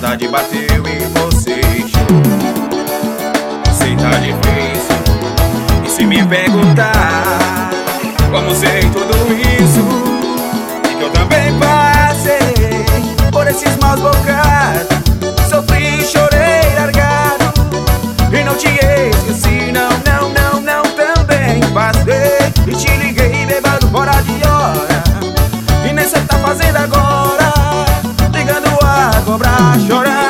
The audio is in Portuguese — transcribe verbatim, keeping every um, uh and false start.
saudade bateu e você chorou. Sei tá difícil. E se me perguntar como sei tudo isso, e que eu também passei por esses maus bocados, sofri, chorei, largado, e não te esqueci, não, não, não, não. Também passei e te liguei bêbado fora de hora, e nem cê tá fazendo agora, ligando a cobrar, chorando.